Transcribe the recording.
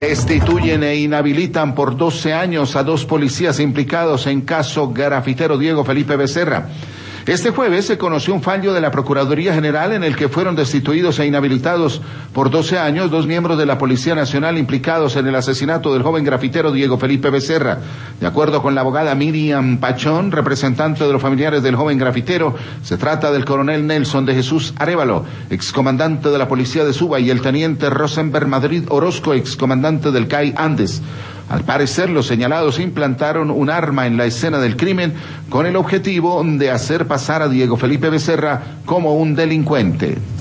Destituyen e inhabilitan por 12 años a 2 policías implicados en caso grafitero Diego Felipe Becerra. Este jueves se conoció un fallo de la Procuraduría General en el que fueron destituidos e inhabilitados por 12 años 2 miembros de la Policía Nacional implicados en el asesinato del joven grafitero Diego Felipe Becerra. De acuerdo con la abogada Miriam Pachón, representante de los familiares del joven grafitero, se trata del coronel Nelson de Jesús Arévalo, excomandante de la Policía de Suba, y el teniente Rosenberg Madrid Orozco, excomandante del CAI Andes. Al parecer, los señalados implantaron un arma en la escena del crimen con el objetivo de hacer pasar a Diego Felipe Becerra como un delincuente.